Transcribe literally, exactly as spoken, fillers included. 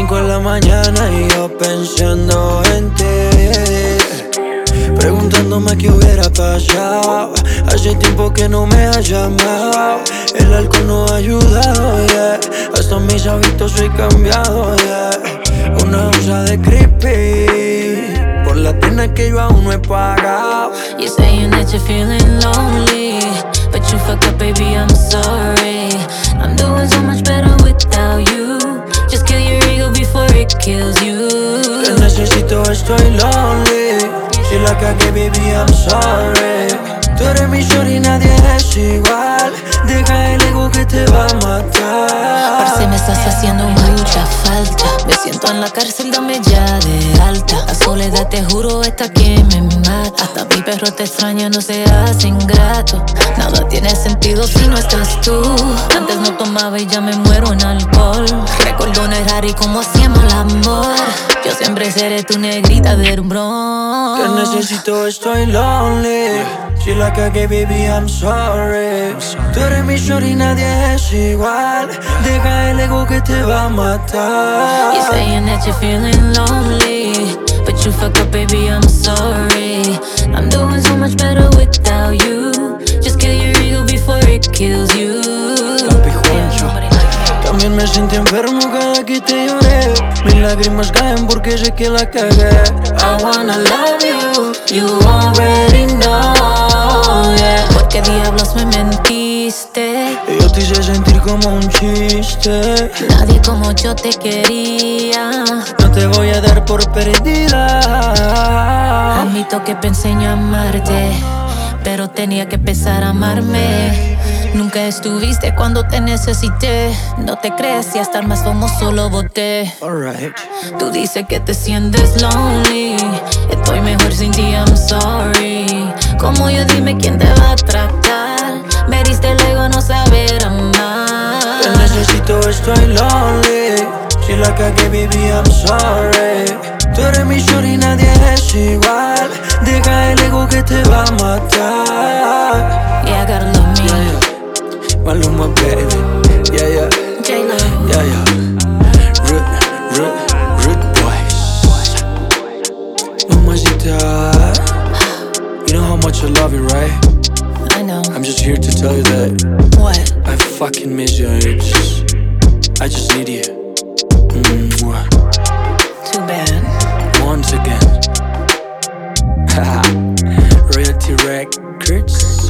cinco de la mañana y yo pensando en ti, preguntándome qué hubiera pasado. Hace tiempo que no me has llamado. El alcohol no ha ayudado, yeah. Hasta mis hábitos he cambiado, yeah. Una onza de creepy por la pena que yo aún no he pagado. You're saying that you're feeling lonely, but you fuck up, baby, I'm sorry. I'm doing so much better without you. Just kill your ego before it kills you. Te necesito, estoy lonely. Si la cagué, baby, I'm sorry. Tú eres mi shorty, nadie es igual. Deja el ego que te va a matar. Parce, me estás haciendo mucha falta. Me siento en la cárcel, dame ya de alta. La soledad, te juro, está que me mata. Hasta mi perro te extraña, no seas ingrato. Nada tiene sentido si no estás tú. Antes no tomaba y ya me muero en alcohol. Recuerdo no errar y cómo hacíamos el amor. Yo siempre seré tu negrita del Bronx. Te necesito, estoy lonely. Si la cagué, baby, I'm sorry. Tú eres mi shorty, nadie es igual. Deja el ego que te va a matar. You're saying that you're feeling lonely, but you fuck up, baby, I'm sorry. I'm doing so much better without you. Just kill your ego before it kills you. Papi Juancho. También me sentí enfermo cada que te lloré. Mis lágrimas caen porque sé que la cagué. I wanna love you, you already know, yeah. ¿Por qué diablos me mentiste? Yo te hice sentir como un chiste. Nadie como yo te quería. No te voy a dar por perdida. Admito que pensé en amarte, pero tenía que empezar a amarme. Nunca estuviste cuando te necesité. No te crees si hasta el más famoso lo boté. Alright. Tú dices que te sientes lonely. Estoy mejor sin ti, I'm sorry. Como yo, dime quién te va a tratar. Me diste el ego, no saber amar. Te necesito, estoy lonely. Si la cagué, baby, I'm sorry. Tú eres mi shorty, nadie es igual. Deja el ego que te va a matar. Yeah, I gotta love me. Yeah, yeah. Maluma, baby. Yeah, yeah. J-Lo. Yeah, yeah. Rude, rude, rude boys. Mamacita. You know how much I love you, right? I know. I'm just here to tell you that What? I fucking miss you. I just, I just need you. Mwah. Too bad. Once again. Royalty Records.